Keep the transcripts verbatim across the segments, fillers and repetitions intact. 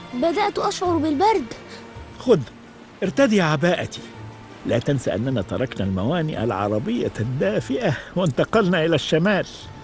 بدأت أشعر بالبرد. خذ، ارتدي عباءتي. لا تنسى أننا تركنا الموانئ العربية الدافئة وانتقلنا إلى الشمال.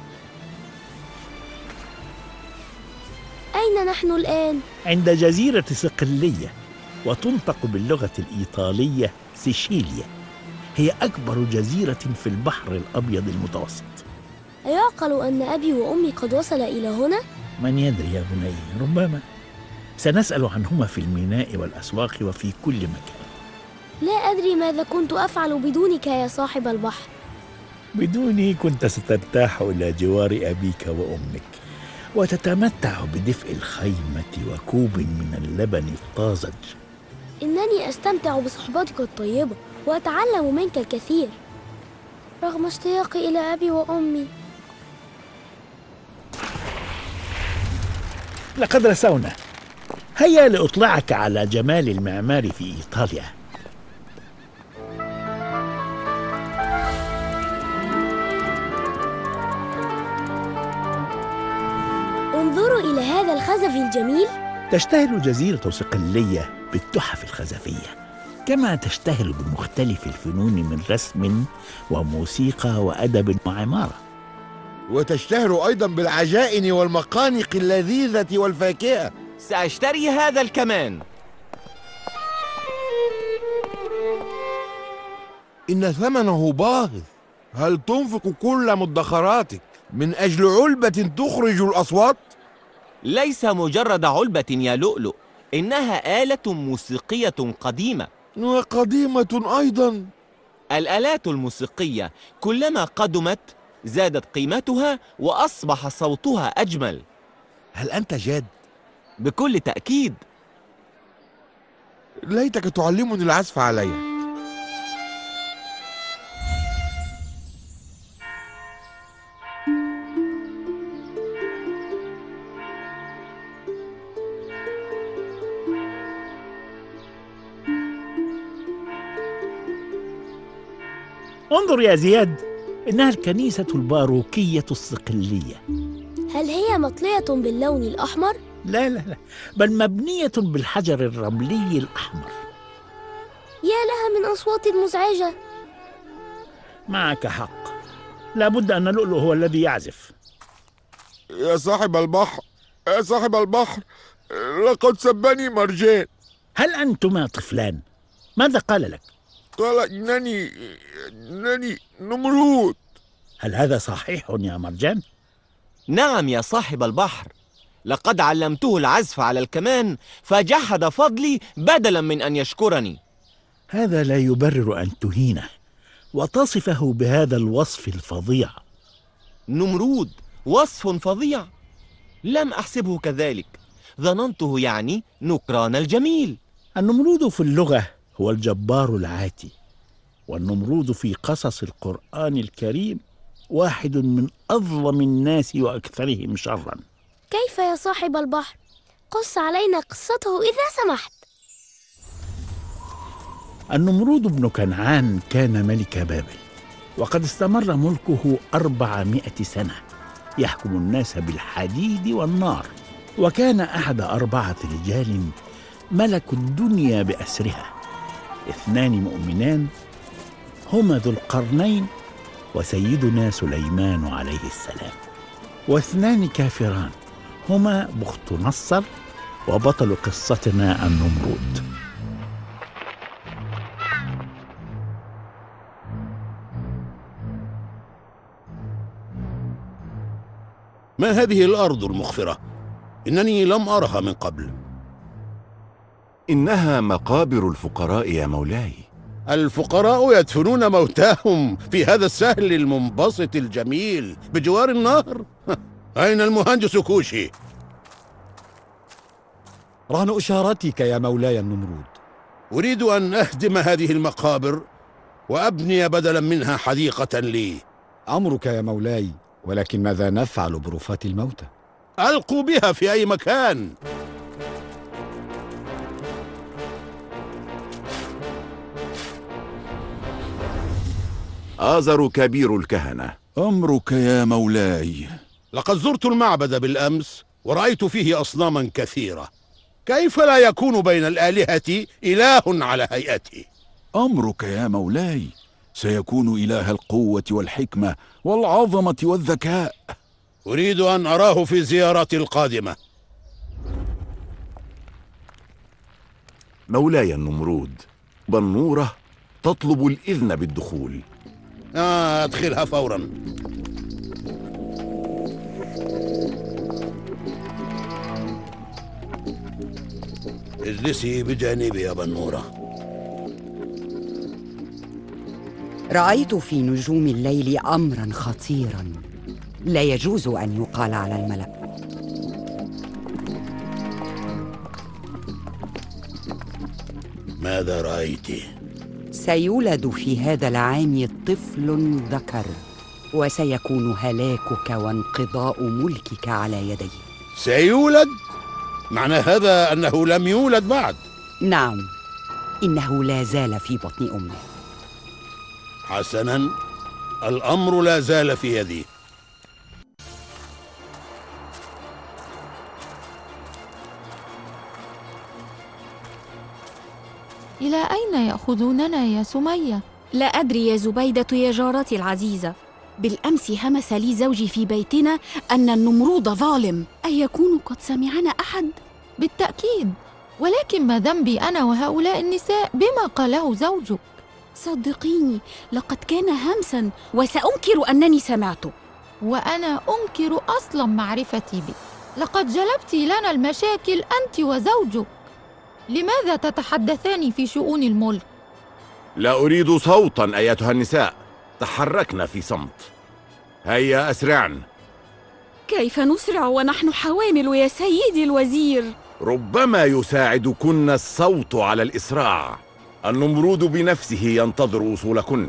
أين نحن الآن؟ عند جزيرة صقلية، وتنطق باللغة الإيطالية سيشيليا. هي أكبر جزيرة في البحر الأبيض المتوسط. أيعقل أن أبي وأمي قد وصل إلى هنا؟ من يدري يا بني، ربما. سنسأل عنهما في الميناء والأسواق وفي كل مكان. لا أدري ماذا كنت أفعل بدونك يا صاحب البحر. بدوني كنت سترتاح إلى جوار أبيك وأمك، وتتمتع بدفء الخيمة وكوب من اللبن الطازج. إنني أستمتع بصحبتك الطيبة وأتعلم منك الكثير رغم اشتياقي إلى أبي وأمي. لقد رسونا. هيا لأطلعك على جمال المعمار في إيطاليا. انظروا إلى هذا الخزف الجميل. تشتهر جزيرة صقلية بالتحف الخزفية، كما تشتهر بمختلف الفنون من رسم وموسيقى وأدب وعمارة. وتشتهر أيضا بالعجائن والمقانق اللذيذة والفاكهة. سأشتري هذا الكمان. إن ثمنه باهظ. هل تنفق كل مدخراتك من أجل علبة تخرج الأصوات؟ ليس مجرد علبة يا لؤلؤ، إنها آلة موسيقية قديمة. وقديمة أيضا. الآلات الموسيقية كلما قدمت زادت قيمتها وأصبح صوتها أجمل. هل أنت جاد؟ بكل تأكيد. ليتك تعلمني العزف عليها. انظر يا زياد، إنها الكنيسة الباروكية الصقلية. هل هي مطلية باللون الأحمر؟ لا لا لا، بل مبنية بالحجر الرملي الأحمر. يا لها من أصوات مزعجة. معك حق، لابد أن لؤلؤ هو الذي يعزف. يا صاحب البحر، يا صاحب البحر، لقد سبني مرجان. هل أنتما طفلان؟ ماذا قال لك؟ قال إنني إنني نمرود. هل هذا صحيح يا مرجان؟ نعم يا صاحب البحر، لقد علمته العزف على الكمان فجحد فضلي بدلا من أن يشكرني. هذا لا يبرر أن تهينه وتصفه بهذا الوصف الفظيع. نمرود وصف فظيع؟ لم أحسبه كذلك، ظننته يعني نكران الجميل. النمرود في اللغة هو الجبار العاتي، والنمرود في قصص القرآن الكريم واحد من أظلم الناس وأكثرهم شرا. كيف يا صاحب البحر؟ قص علينا قصته إذا سمحت. النمرود بن كنعان كان ملك بابل، وقد استمر ملكه أربعمائة سنة يحكم الناس بالحديد والنار، وكان أحد أربعة رجال ملكوا الدنيا بأسرها، اثنان مؤمنان هما ذو القرنين وسيدنا سليمان عليه السلام، واثنان كافران هما بخت نصر وبطل قصتنا النمرود. ما هذه الأرض المخفرة؟ إنني لم أرها من قبل. إنها مقابر الفقراء يا مولاي. الفقراء يدفنون موتاهم في هذا السهل المنبسط الجميل بجوار النهر؟ أين المهندس كوشي؟ رهن إشارتك يا مولاي النمرود. أريد أن أهدم هذه المقابر وأبني بدلا منها حديقة لي. أمرك يا مولاي، ولكن ماذا نفعل برفات الموتى؟ ألقوا بها في أي مكان. آزر كبير الكهنة. أمرك يا مولاي. لقد زرت المعبد بالأمس ورأيت فيه أصناما كثيرة. كيف لا يكون بين الآلهة إله على هيئته؟ أمرك يا مولاي، سيكون إله القوة والحكمة والعظمة والذكاء. أريد أن أراه في زيارتي القادمة. مولاي النمرود، بنورة تطلب الإذن بالدخول. آه أدخلها فورا. اجلسي بجانبي يا بنورة. رأيت في نجوم الليل أمرا خطيرا لا يجوز أن يقال على الملأ. ماذا رأيت؟ سيولد في هذا العام طفل ذكر، وسيكون هلاكك وانقضاء ملكك على يديه. سيولد؟ معنى هذا أنه لم يولد بعد؟ نعم، إنه لا زال في بطن أمه. حسناً، الأمر لا زال في يدي. إلى أين يأخذوننا يا سمية؟ لا أدري يا زبيدة يا جارتي العزيزة. بالأمس همس لي زوجي في بيتنا أن النمرود ظالم. أيكون قد سمعنا أحد؟ بالتأكيد، ولكن ما ذنبي أنا وهؤلاء النساء بما قاله زوجك؟ صدقيني لقد كان همسا، وسأنكر أنني سمعته. وأنا أنكر أصلا معرفتي بك. لقد جلبت لنا المشاكل أنت وزوجك. لماذا تتحدثان في شؤون الملك؟ لا أريد صوتا أيتها النساء، تحركنا في صمت. هيا أسرعن. كيف نسرع ونحن حوامل يا سيدي الوزير؟ ربما يساعدكن الصوت على الإسراع. النمرود بنفسه ينتظر وصولكن.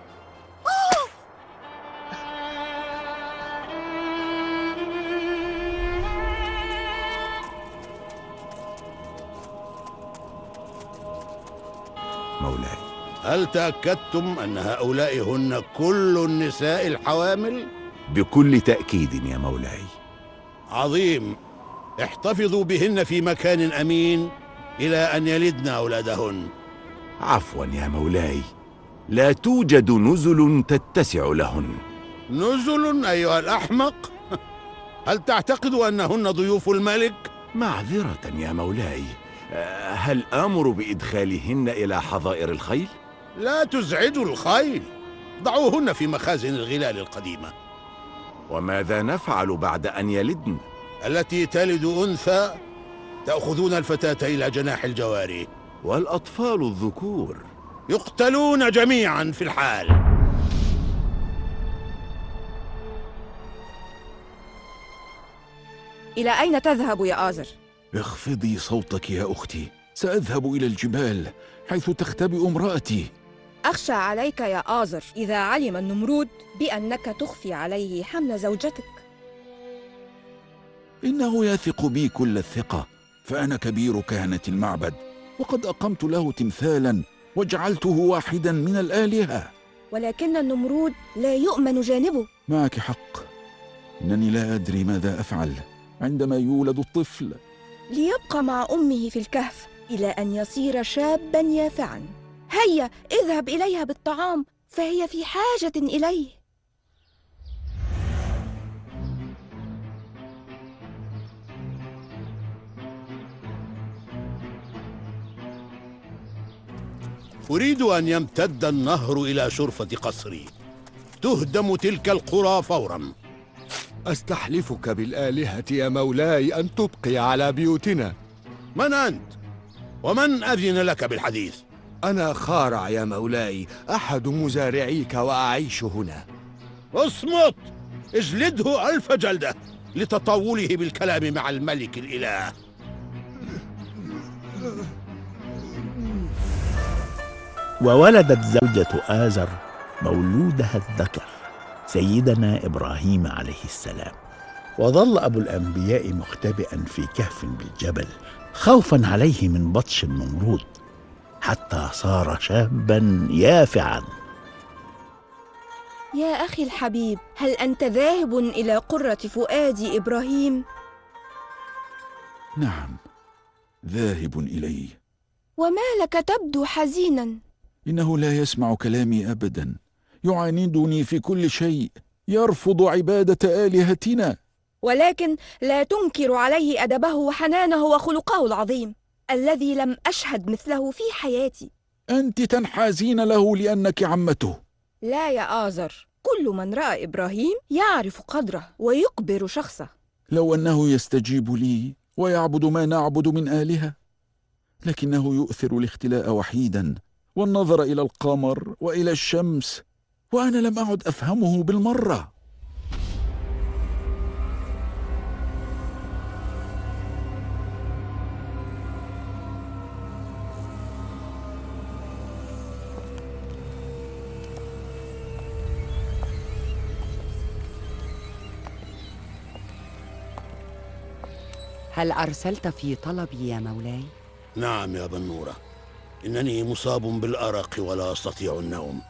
مولاي، هل تأكدتم أن هؤلاء هن كل النساء الحوامل؟ بكل تأكيد يا مولاي. عظيم. احتفظوا بهن في مكان أمين إلى أن يلدن أولادهن. عفوا يا مولاي، لا توجد نزل تتسع لهن. نزل أيها الأحمق؟ هل تعتقد أنهن ضيوف الملك؟ معذرة يا مولاي، هل آمر بإدخالهن إلى حظائر الخيل؟ لا تزعجوا الخيل، ضعوهن في مخازن الغلال القديمة. وماذا نفعل بعد أن يلدن؟ التي تلد أنثى تأخذون الفتاة إلى جناح الجواري. والأطفال الذكور يقتلون جميعا في الحال. إلى أين تذهب يا آزر؟ اخفضي صوتك يا أختي، سأذهب إلى الجبال حيث تختبئ امرأتي. أخشى عليك يا آزر إذا علم النمرود بأنك تخفي عليه حمل زوجتك. إنه يثق بي كل الثقة، فأنا كبير كهنة المعبد، وقد أقمت له تمثالا وجعلته واحدا من الآلهة. ولكن النمرود لا يؤمن جانبه. معك حق، إنني لا أدري ماذا أفعل عندما يولد الطفل. ليبقى مع أمه في الكهف إلى أن يصير شابا يافعا. هيا اذهب إليها بالطعام، فهي في حاجة إليه. أريد أن يمتد النهر إلى شرفة قصري. تهدم تلك القرى فورا. أستحلفك بالآلهة يا مولاي أن تبقي على بيوتنا. من أنت؟ ومن أذن لك بالحديث؟ أنا خارع يا مولاي، أحد مزارعيك وأعيش هنا. اصمت! اجلده ألف جلدة لتطاوله بالكلام مع الملك الإله. وولدت زوجة آزر مولودها الذكر سيدنا إبراهيم عليه السلام. وظل أبو الأنبياء مختبئا في كهف بالجبل خوفا عليه من بطش النمرود، حتى صار شابا يافعا. يا أخي الحبيب، هل أنت ذاهب إلى قرة فؤاد إبراهيم؟ نعم، ذاهب إليه. وما لك تبدو حزينا؟ إنه لا يسمع كلامي أبدا، يعاندني في كل شيء، يرفض عبادة آلهتنا. ولكن لا تنكر عليه أدبه وحنانه وخلقه العظيم الذي لم أشهد مثله في حياتي. أنت تنحازين له لأنك عمته. لا يا آزر، كل من رأى إبراهيم يعرف قدره ويكبر شخصه. لو أنه يستجيب لي ويعبد ما نعبد من آلهة، لكنه يؤثر الاختلاء وحيدا والنظر إلى القمر وإلى الشمس، وأنا لم أعد أفهمه بالمرة. هل أرسلت في طلبي يا مولاي؟ نعم يا بنورة، إنني مصاب بالأرق ولا أستطيع النوم.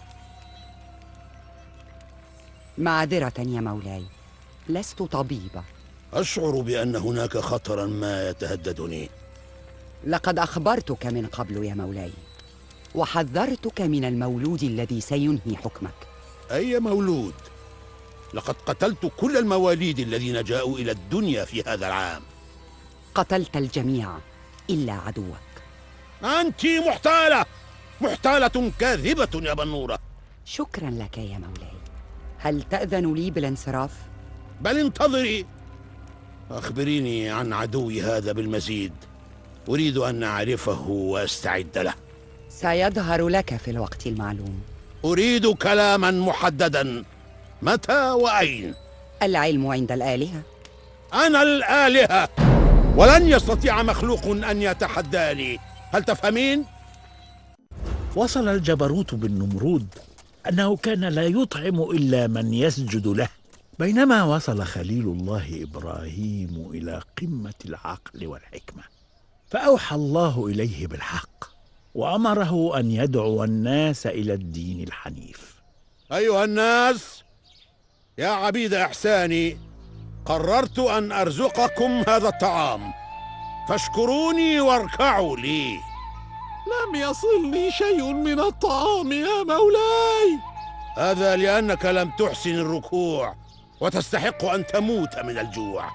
معذرة يا مولاي، لست طبيبة. أشعر بأن هناك خطرا ما يتهددني. لقد أخبرتك من قبل يا مولاي، وحذرتك من المولود الذي سينهي حكمك. أي مولود؟ لقد قتلت كل المواليد الذين جاءوا إلى الدنيا في هذا العام. قتلت الجميع إلا عدوك. أنت محتالة، محتالة كاذبة يا بنورة. شكرا لك يا مولاي. هل تأذن لي بالانصراف؟ بل انتظري، أخبريني عن عدوي هذا بالمزيد، أريد أن أعرفه وأستعد له. سيظهر لك في الوقت المعلوم. أريد كلاما محددا، متى وأين؟ العلم عند الآلهة. أنا الآلهة، ولن يستطيع مخلوق أن يتحداني، هل تفهمين؟ وصل الجبروت بالنمرود أنه كان لا يطعم إلا من يسجد له، بينما وصل خليل الله إبراهيم إلى قمة العقل والحكمة، فأوحى الله إليه بالحق وأمره أن يدعو الناس إلى الدين الحنيف. أيها الناس، يا عبيد إحساني، قررت أن أرزقكم هذا الطعام، فاشكروني واركعوا لي. لم يصلني شيء من الطعام يا مولاي. هذا لأنك لم تحسن الركوع وتستحق أن تموت من الجوع.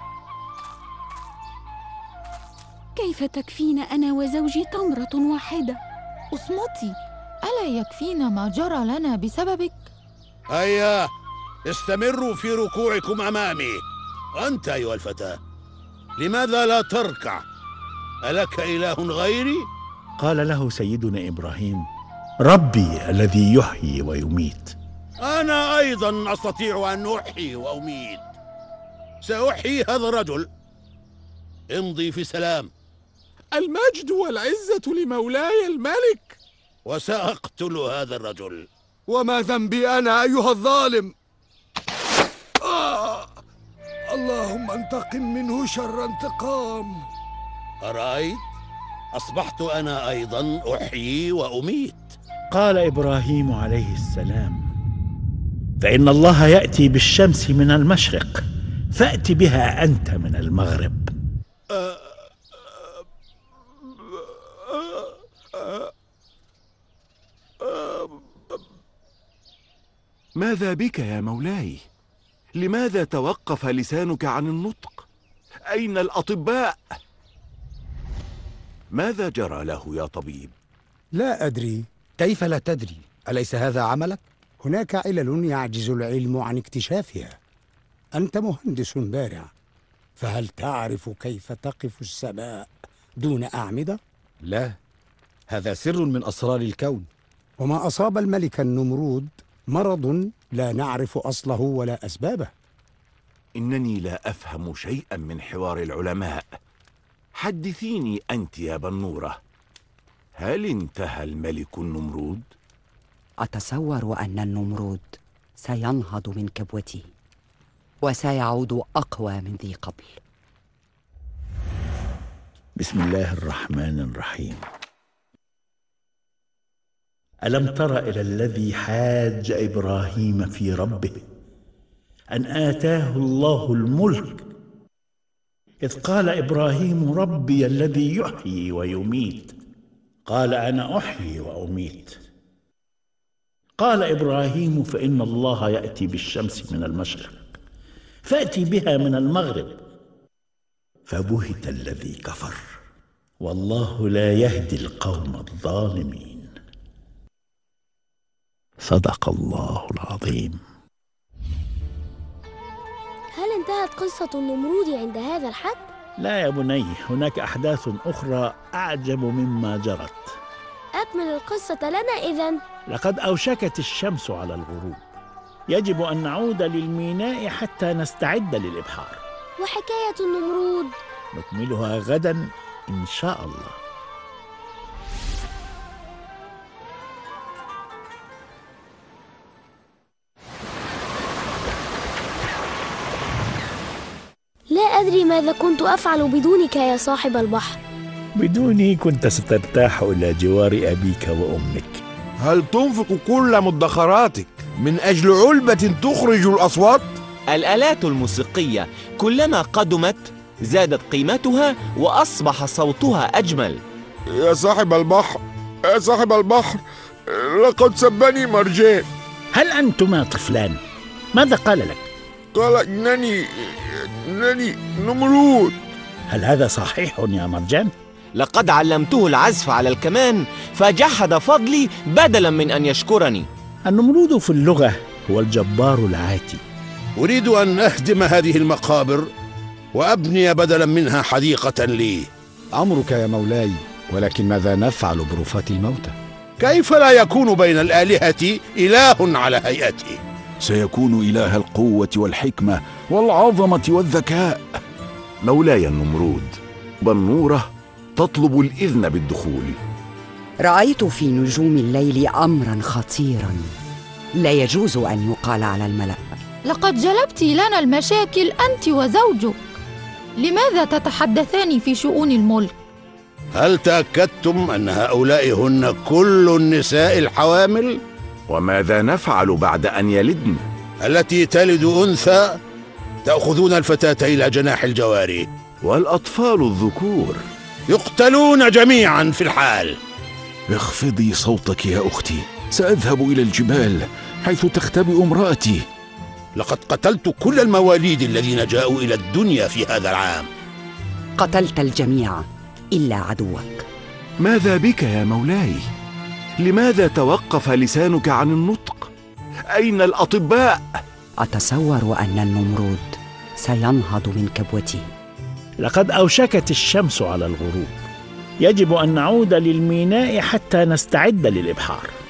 كيف تكفينا أنا وزوجي تمرة واحدة؟ اصمتي، ألا يكفينا ما جرى لنا بسببك؟ هيا استمروا في ركوعكم أمامي. أنت أيها الفتاة، لماذا لا تركع؟ ألك إله غيري؟ قال له سيدنا إبراهيم: ربي الذي يحيي ويميت. أنا أيضا أستطيع أن أحيي وأميت. سأحيي هذا الرجل. امضي في سلام. المجد والعزة لمولاي الملك. وسأقتل هذا الرجل. وما ذنبي أنا أيها الظالم؟ آه! اللهم انتقم منه شر انتقام. أرأيت؟ أصبحت أنا أيضا أحيي وأميت. قال إبراهيم عليه السلام: فإن الله يأتي بالشمس من المشرق، فأت بها أنت من المغرب. أه ماذا بك يا مولاي؟ لماذا توقف لسانك عن النطق؟ أين الأطباء؟ ماذا جرى له يا طبيب؟ لا أدري. كيف لا تدري؟ أليس هذا عملك؟ هناك علل يعجز العلم عن اكتشافها. أنت مهندس بارع، فهل تعرف كيف تقف السماء دون أعمدة؟ لا، هذا سر من أسرار الكون. وما أصاب الملك النمرود مرض لا نعرف أصله ولا أسبابه. إنني لا أفهم شيئا من حوار العلماء. حدثيني أنت يا بنورة، هل انتهى الملك النمرود؟ أتصور أن النمرود سينهض من كبوته وسيعود أقوى من ذي قبل. بسم الله الرحمن الرحيم. ألم تر إلى الذي حاج إبراهيم في ربه أن آتاه الله الملك إذ قال إبراهيم ربي الذي يحيي ويميت، قال أنا أحيي وأميت. قال إبراهيم فإن الله يأتي بالشمس من المشرق فأتي بها من المغرب، فبهت الذي كفر والله لا يهدي القوم الظالمين. صدق الله العظيم. هل انتهت قصة النمرود عند هذا الحد؟ لا يا بني، هناك أحداث أخرى أعجب مما جرت. أكمل القصة لنا إذن. لقد أوشكت الشمس على الغروب، يجب أن نعود للميناء حتى نستعد للإبحار. وحكاية النمرود نكملها غدا إن شاء الله. لا أدري ماذا كنت أفعل بدونك يا صاحب البحر. بدوني كنت سترتاح إلى جوار أبيك وأمك. هل تنفق كل مدخراتك من أجل علبة تخرج الأصوات؟ الآلات الموسيقية كلما قدمت زادت قيمتها وأصبح صوتها أجمل. يا صاحب البحر، يا صاحب البحر، لقد سبني مرجان. هل أنتما طفلان؟ ماذا قال لك؟ قال إنني إنني نمرود. هل هذا صحيح يا مرجان؟ لقد علمته العزف على الكمان فجحد فضلي بدلا من أن يشكرني. النمرود في اللغة هو الجبار العاتي. أريد أن أهدم هذه المقابر وأبني بدلا منها حديقة لي. أمرك يا مولاي، ولكن ماذا نفعل برفات الموتى؟ كيف لا يكون بين الآلهة إله على هيئته؟ سيكون إله القوة والحكمة والعظمة والذكاء. مولاي النمرود، بنورة تطلب الإذن بالدخول. رأيت في نجوم الليل أمرا خطيرا لا يجوز أن يقال على الملأ. لقد جلبت لنا المشاكل أنت وزوجك، لماذا تتحدثان في شؤون الملك؟ هل تأكدتم أن هؤلاء هن كل النساء الحوامل؟ وماذا نفعل بعد أن يلدن؟ التي تلد أنثى تأخذون الفتاة إلى جناح الجواري، والأطفال الذكور يقتلون جميعا في الحال. اخفضي صوتك يا أختي، سأذهب إلى الجبال حيث تختبئ امرأتي. لقد قتلت كل المواليد الذين جاءوا إلى الدنيا في هذا العام. قتلت الجميع إلا عدوك. ماذا بك يا مولاي؟ لماذا توقف لسانك عن النطق؟ أين الأطباء؟ أتصور أن النمرود سينهض من كبوته. لقد أوشكت الشمس على الغروب، يجب أن نعود للميناء حتى نستعد للإبحار.